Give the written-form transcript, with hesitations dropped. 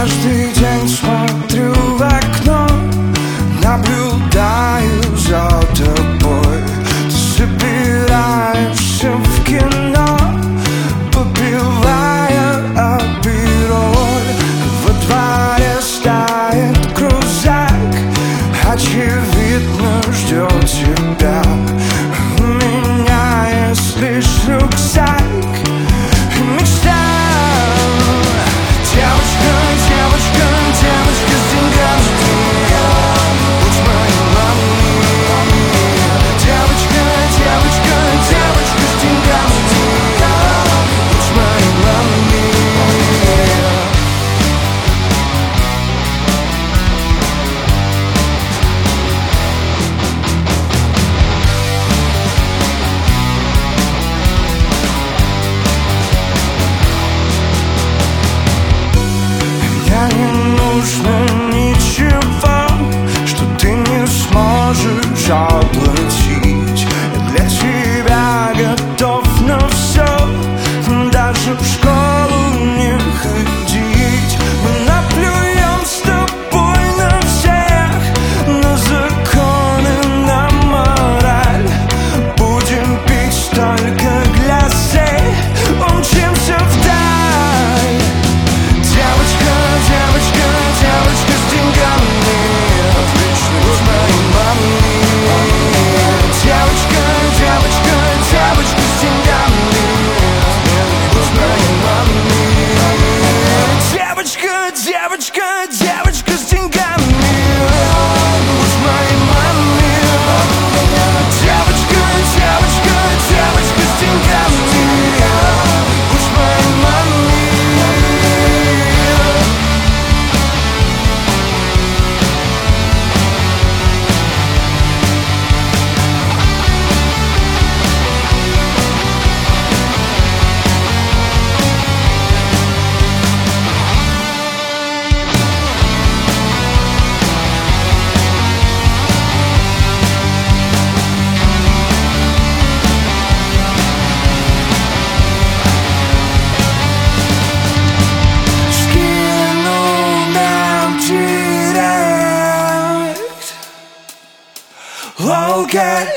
Каждый день смотрю в окно, наблюдаю за тобой. Ты собираешься в кино, попивая апероль. Во дворе стоит крузак, очевидно ждет тебя. У меня есть лишь рюкзак и мечта. Девочка, девочка, девочка с деньгами, будь моей мамой. Девочка, девочка, девочка с деньгами, будь моей мамой. Мне не нужно ничего, что ты не сможешь оплатить. Я для тебя готов на все, даже в школу не ходить. Мы наплюем с тобой на всех, на законы, на мораль. Будем пить только глазей, умчимся вдаль. Девочка, девочка, девочка с деньгами, отлично, будь моей мамой. Девочка, девочка, девочка с деньгами, будь моей мамой. Девочка, девочка, девочка с деньгами, будь моей мамой. Девочка, девочка, девочка с деньгами, будь моей мамой. Скину нам директ, okay.